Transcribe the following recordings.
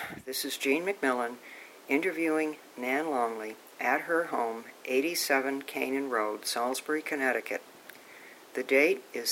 This is Jean McMillan interviewing Nan Longley at her home, 87 Canaan Road, Salisbury, Connecticut. The date is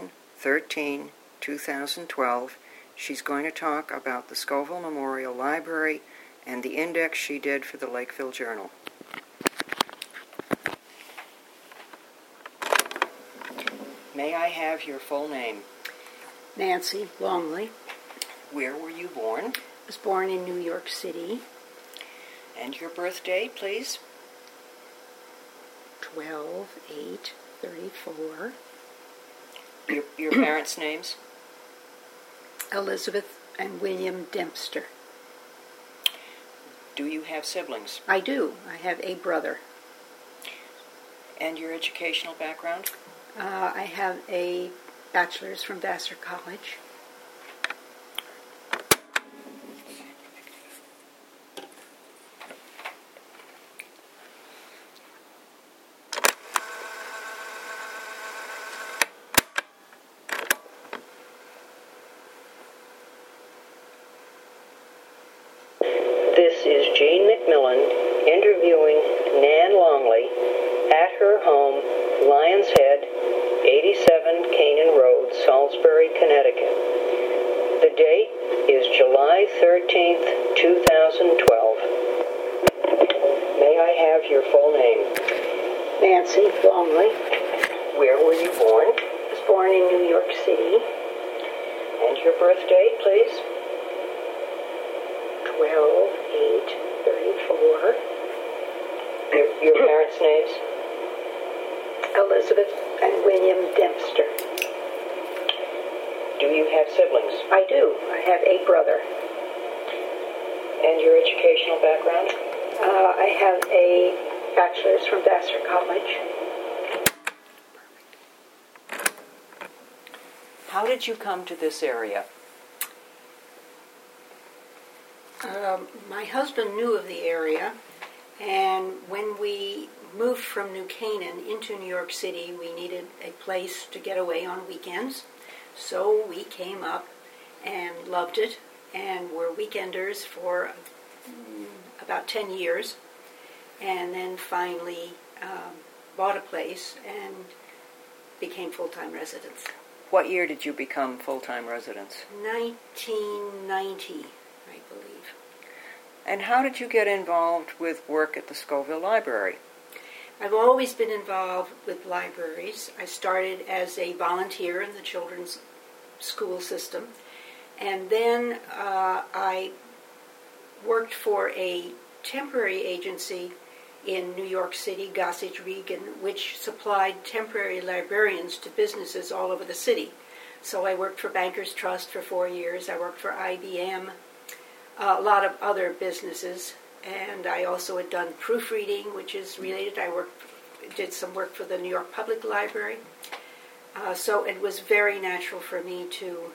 7/13/2012. She's going to talk about the Scoville Memorial Library and the index she did for the Lakeville Journal. May I have your full name? Nancy Longley. Where were you born? I was born in New York City. And your birth date, please? 12/8/34. Your parents' names? Elizabeth and William Dempster. Do you have siblings? I do. I have a brother. And your educational background? I have a bachelor's from Vassar College. This is Jean McMillan interviewing Nan Longley at her home, Lions Head, 87 Canaan Road, Salisbury, Connecticut. The date is July 13th, 2012. May I have your full name? Nancy Longley. Where were you born? I was born in New York City. And your birth date, please? 12/8/34. Your parents' names? Elizabeth and William Dempster. Do you have siblings? I do. I have a brother. And your educational background? I have a bachelor's from Vassar College. How did you come to this area? My husband knew of the area, and when we moved from New Canaan into New York City, we needed a place to get away on weekends. So we came up and loved it, and were weekenders for about 10 years, and then finally bought a place and became full-time residents. What year did you become full-time residents? 1990, I believe. And how did you get involved with work at the Scoville Library? I've always been involved with libraries. I started as a volunteer in the children's school system, and then I worked for a temporary agency in New York City, Gossage Regan, which supplied temporary librarians to businesses all over the city. So I worked for Bankers Trust for 4 years. I worked for IBM, a lot of other businesses, and I also had done proofreading, which is related. I did some work for the New York Public Library. So it was very natural for me to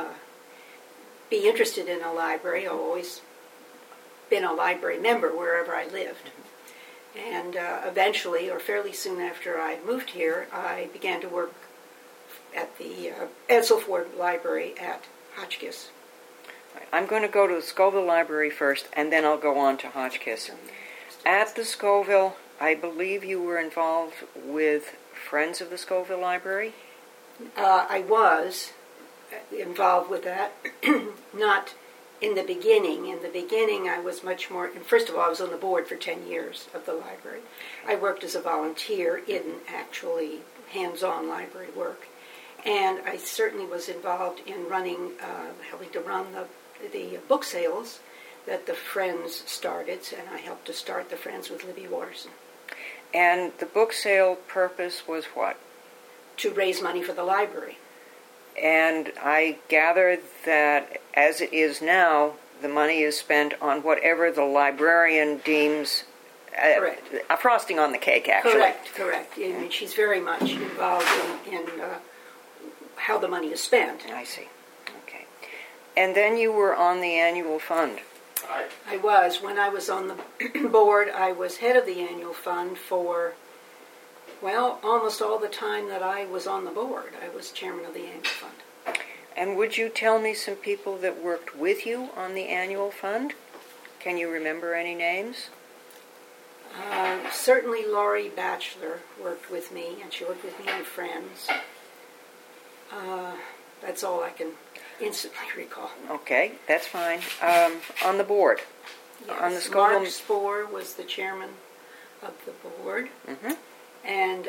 be interested in a library. I've always been a library member wherever I lived. And eventually, or fairly soon after I moved here, I began to work at the Edsel Ford Library at Hotchkiss. I'm going to go to the Scoville Library first, and then I'll go on to Hotchkiss. At the Scoville, I believe you were involved with Friends of the Scoville Library? I was involved with that, not in the beginning. In the beginning, I was much more... First of all, I was on the board for 10 years of the library. I worked as a volunteer in actually hands-on library work. And I certainly was involved in helping to run the book sales that the Friends started, and I helped to start the Friends with Libby Watterson. And the book sale purpose was what? To raise money for the library. And I gather that, as it is now, the money is spent on whatever the librarian deems a frosting on the cake, actually. Correct. I mean, she's very much involved in how the money is spent. I see. Okay. And then you were on the annual fund. I was. When I was on the board, I was head of the annual fund for, almost all the time that I was on the board. I was chairman of the annual fund. And would you tell me some people that worked with you on the annual fund? Can you remember any names? Certainly Laurie Batchelor worked with me, and she worked with me on Friends. That's all I can instantly recall. Okay, that's fine. On the board? Yes. On the Scoville... Mark Spohr was the chairman of the board. Mm-hmm. And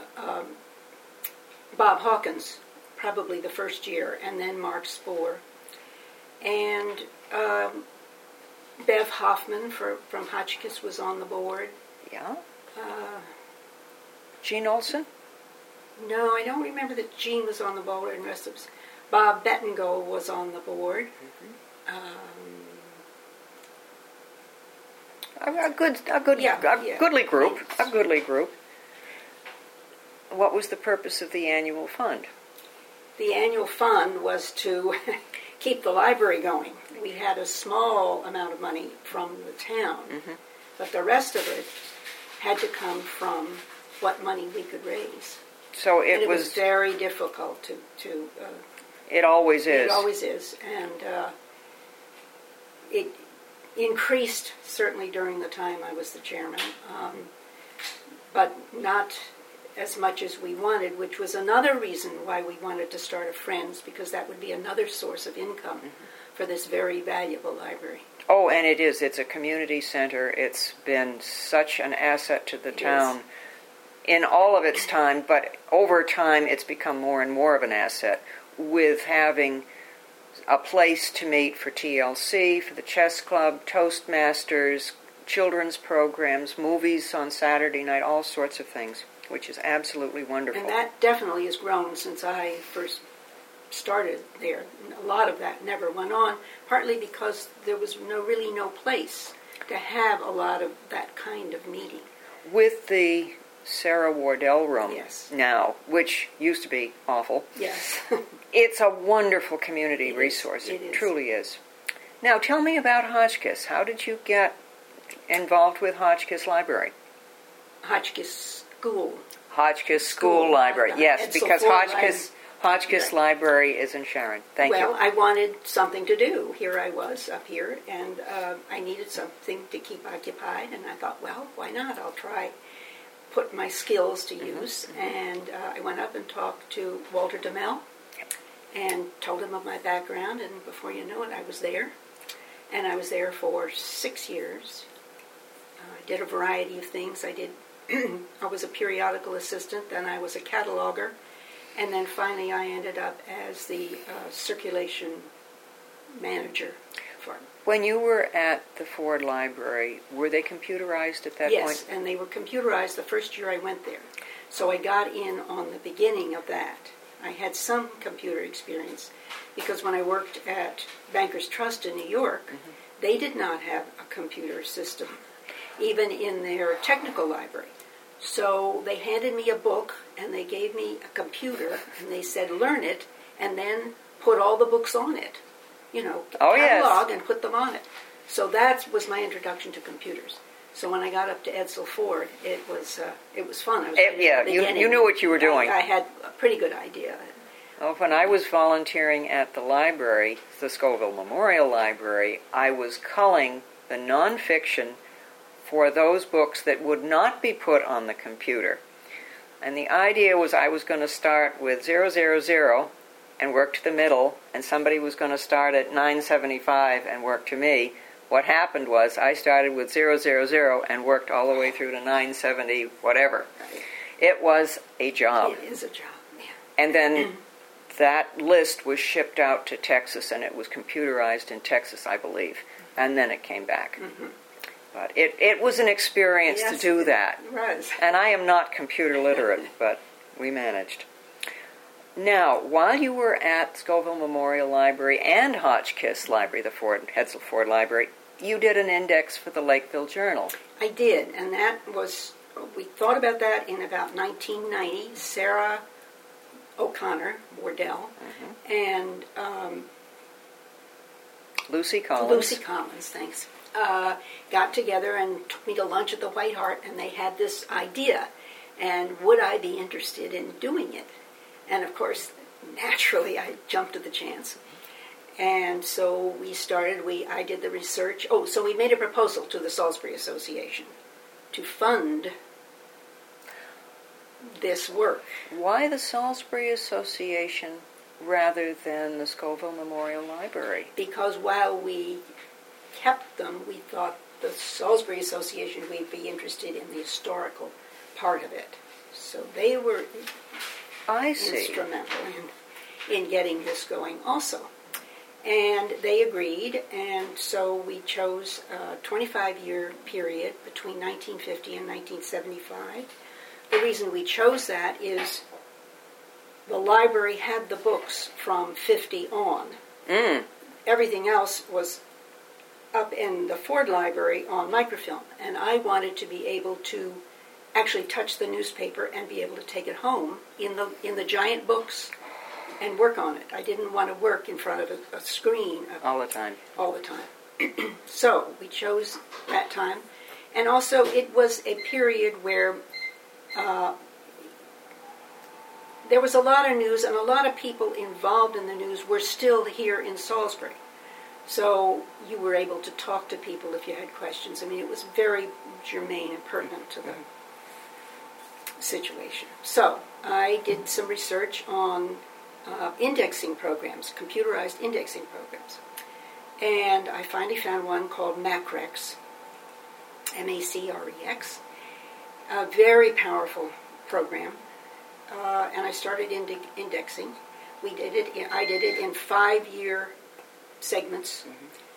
Bob Hawkins, probably the first year, and then Mark Spohr. And Bev Hoffman from Hotchkiss was on the board. Yeah. Gene Olson? No, I don't remember that Gene was on the board, and the rest of us. Bob Bettengold was on the board. Mm-hmm. Yeah. Goodly group. Yes. A goodly group. What was the purpose of the annual fund? The annual fund was to keep the library going. We had a small amount of money from the town, but the rest of it had to come from what money we could raise. So it was very difficult to it always is. It always is. And it increased certainly during the time I was the chairman, but not as much as we wanted, which was another reason why we wanted to start a Friends, because that would be another source of income for this very valuable library. Oh, and it is. It's a community center. It's been such an asset to the town in all of its time, but over time it's become more and more of an asset with having a place to meet for TLC, for the chess club, Toastmasters, children's programs, movies on Saturday night, all sorts of things, which is absolutely wonderful. And that definitely has grown since I first started there. A lot of that never went on, partly because there was really no place to have a lot of that kind of meeting. With the Sarah Wardell room now, which used to be awful. Yes. It's a wonderful community resource. It truly is. Now, tell me about Hotchkiss. How did you get involved with Hotchkiss Library? Hotchkiss School. Hotchkiss School Library, yes, because Hotchkiss Library is in Sharon. Thank you. Well, I wanted something to do. Here I was up here, and I needed something to keep occupied, and I thought, well, why not? I'll try put my skills to use, and I went up and talked to Walter DeMel and told him of my background, and before you know it, I was there. And I was there for 6 years. I did a variety of things. I was a periodical assistant, then I was a cataloger, and then finally I ended up as the circulation manager for it. When you were at the Ford Library, were they computerized at that point? Yes, and they were computerized the first year I went there. So I got in on the beginning of that. I had some computer experience because when I worked at Bankers Trust in New York, they did not have a computer system, even in their technical library. So they handed me a book and they gave me a computer and they said, learn it and then put all the books on it. Catalog and put them on it. So that was my introduction to computers. So when I got up to Edsel Ford, it was fun. You knew what you were doing. I had a pretty good idea. Well, when I was volunteering at the library, the Scoville Memorial Library, I was culling the nonfiction for those books that would not be put on the computer. And the idea was I was going to start with 000 and work to the middle, and somebody was going to start at 975 and work to me. What happened was I started with 000 and worked all the way through to 970 whatever. It was a job. It is a job, yeah. And then that list was shipped out to Texas, and it was computerized in Texas, I believe. And then it came back. But it was an experience to do that. It was. And I am not computer literate, but we managed. Now, while you were at Scoville Memorial Library and Hotchkiss Library, the Edsel Ford Library, you did an index for the Lakeville Journal. I did, and that was, we thought about that in about 1990. Sarah O'Connor, Wardell, and Lucy Collins. Lucy Collins, thanks. Got together and took me to lunch at the White Hart, and they had this idea, and would I be interested in doing it? And of course, naturally, I jumped at the chance. And so I did the research. Oh, so we made a proposal to the Salisbury Association to fund this work. Why the Salisbury Association rather than the Scoville Memorial Library? Because while we kept them, we thought the Salisbury Association would be interested in the historical part of it. So they were instrumental in getting this going also. And they agreed, and so we chose a 25-year period between 1950 and 1975. The reason we chose that is the library had the books from 50 on. Everything else was up in the Ford Library on microfilm, and I wanted to be able to actually touch the newspaper and be able to take it home in the giant books and work on it. I didn't want to work in front of a screen all the time. So we chose that time, and also it was a period where there was a lot of news, and a lot of people involved in the news were still here in Salisbury. So you were able to talk to people if you had questions. I mean, it was very germane and pertinent to the situation. So I did some research on indexing programs, computerized indexing programs. And I finally found one called Macrex, M-A-C-R-E-X, a very powerful program. And I started indexing. I did it in 5-year segments.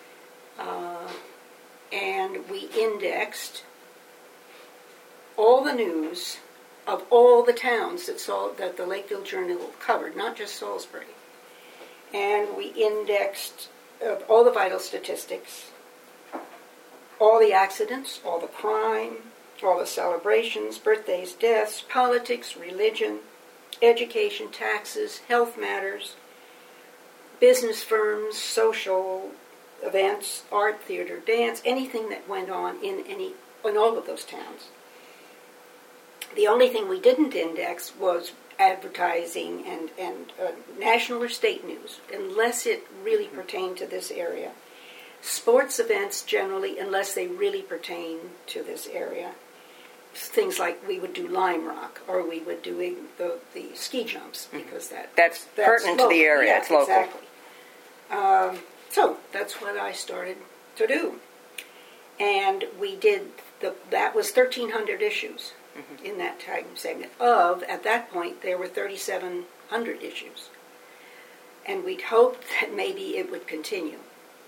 And we indexed all the news of all the towns that the Lakeville Journal covered, not just Salisbury. And we indexed all the vital statistics, all the accidents, all the crime, all the celebrations, birthdays, deaths, politics, religion, education, taxes, health matters, business firms, social events, art, theater, dance, anything that went on in all of those towns. The only thing we didn't index was advertising and national or state news, unless it really pertained to this area. Sports events generally, unless they really pertain to this area. Things like we would do Lime Rock, or we would do the ski jumps, because that's pertinent local. To the area. Yeah, it's local. Exactly. So that's what I started to do. And we did, that was 1,300 issues in that time segment. At that point, there were 3,700 issues. And we'd hoped that maybe it would continue.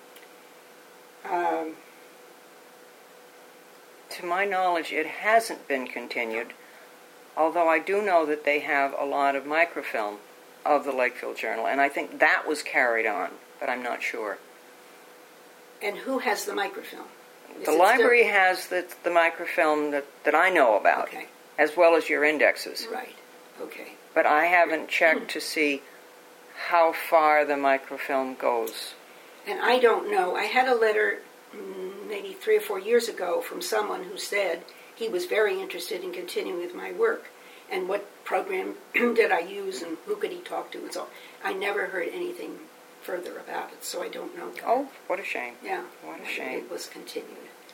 To my knowledge, it hasn't been continued, although I do know that they have a lot of microfilm of the Lakeville Journal, and I think that was carried on, but I'm not sure. And who has the microfilm? The library has the microfilm that I know about, okay, as well as your indexes. Right, okay. But I haven't checked to see how far the microfilm goes. And I don't know. I had a letter maybe 3 or 4 years ago from someone who said he was very interested in continuing with my work, and what program did I use, and who could he talk to, and so I never heard anything further about it, so I don't know. Oh, what a shame. Yeah. What a shame. It was continued.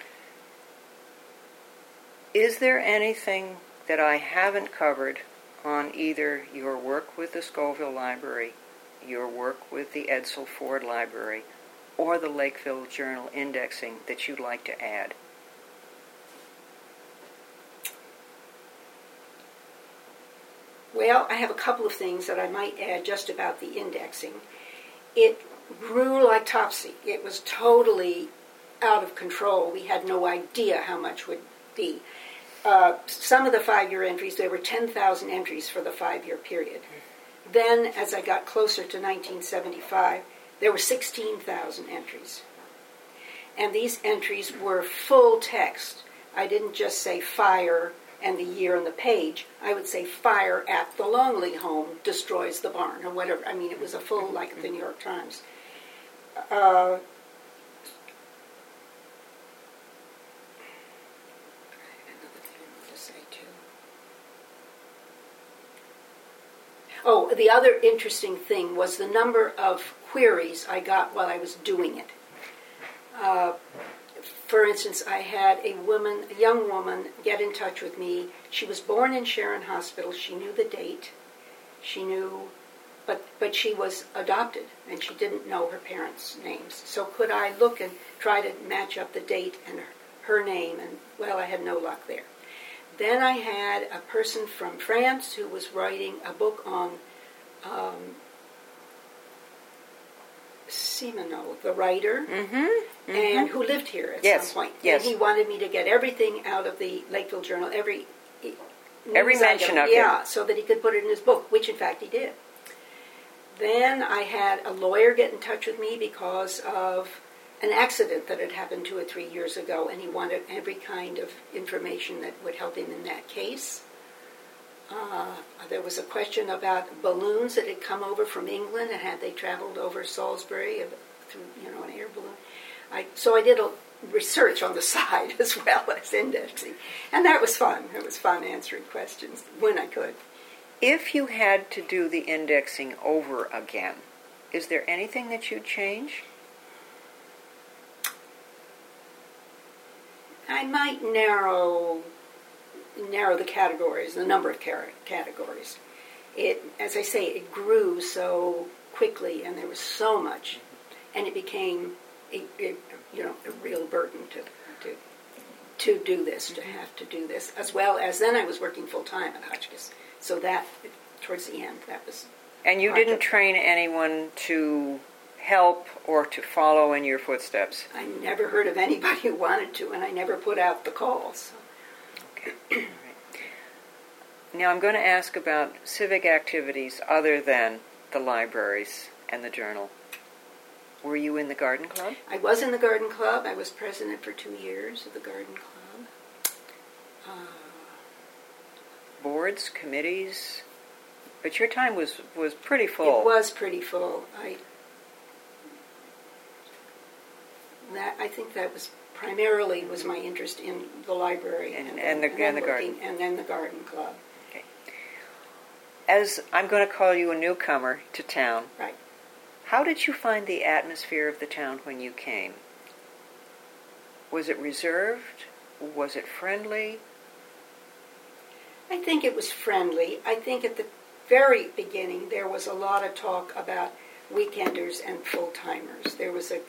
Is there anything that I haven't covered on either your work with the Scoville Library, your work with the Edsel Ford Library, or the Lakeville Journal indexing that you'd like to add? Well, I have a couple of things that I might add just about the indexing. It grew like topsy. It was totally out of control. We had no idea how much would be. Some of the 5-year entries, there were 10,000 entries for the 5-year period. Then, as I got closer to 1975, there were 16,000 entries. And these entries were full text. I didn't just say fire and the year and the page. I would say fire at the Longley home destroys the barn, or whatever. I mean, it was a full, like the New York Times. Oh, the other interesting thing was the number of queries I got while I was doing it. For instance, I had a young woman, get in touch with me. She was born in Sharon Hospital. She knew the date. She knew, but she was adopted, and she didn't know her parents' names. So could I look and try to match up the date and her name? And, well, I had no luck there. Then I had a person from France who was writing a book on Simoneau, the writer, and who lived here at some point. Yes. And he wanted me to get everything out of the Lakeville Journal, every mention of him. Yeah, so that he could put it in his book, which in fact he did. Then I had a lawyer get in touch with me because of an accident that had happened 2 or 3 years ago, and he wanted every kind of information that would help him in that case. There was a question about balloons that had come over from England, and had they traveled over Salisbury through, an air balloon. So I did a research on the side as well as indexing, and that was fun. It was fun answering questions when I could. If you had to do the indexing over again, is there anything that you'd change? I might narrow the categories, the number of categories. It, as I say, it grew so quickly, and there was so much, and it became a real burden to do this, to have to do this, as well as then I was working full time at Hotchkiss. So that, towards the end, that was. And you didn't train anyone to help or to follow in your footsteps? I never heard of anybody who wanted to, and I never put out the calls. Okay. All right. Now I'm going to ask about civic activities other than the libraries and the journal. Were you in the garden club? I was in the garden club. I was president for 2 years of the garden club. Boards, committees, but your time was pretty full. It was pretty full. I think that was primarily was my interest in the library and the garden, and then the garden club. Okay. As I'm going to call you a newcomer to town, right? How did you find the atmosphere of the town when you came? Was it reserved? Was it friendly? I think it was friendly. I think at the very beginning there was a lot of talk about weekenders and full-timers. There was a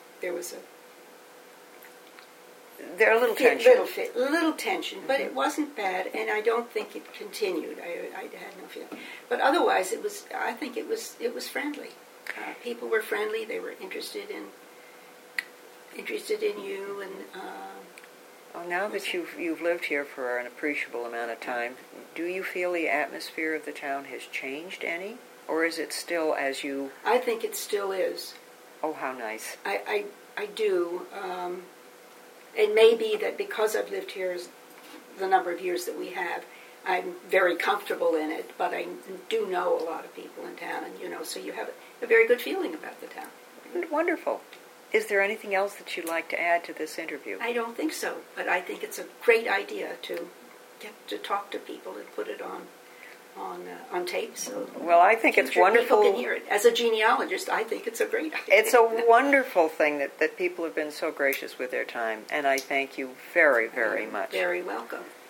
little tension, but it wasn't bad, and I don't think it continued. I had no feeling, but otherwise I think it was friendly. People were friendly. They were interested in you, and. Now that you've lived here for an appreciable amount of time, do you feel the atmosphere of the town has changed any? Or is it still as you... I think it still is. Oh, how nice. I do. It may be that because I've lived here the number of years that we have, I'm very comfortable in it, but I do know a lot of people in town, and so you have a very good feeling about the town. Wonderful. Is there anything else that you'd like to add to this interview? I don't think so, but I think it's a great idea to get to talk to people and put it on tape. So well, I think it's wonderful. People can hear it. As a genealogist, I think it's a great idea. It's a wonderful thing that people have been so gracious with their time, and I thank you very, very much. Very welcome.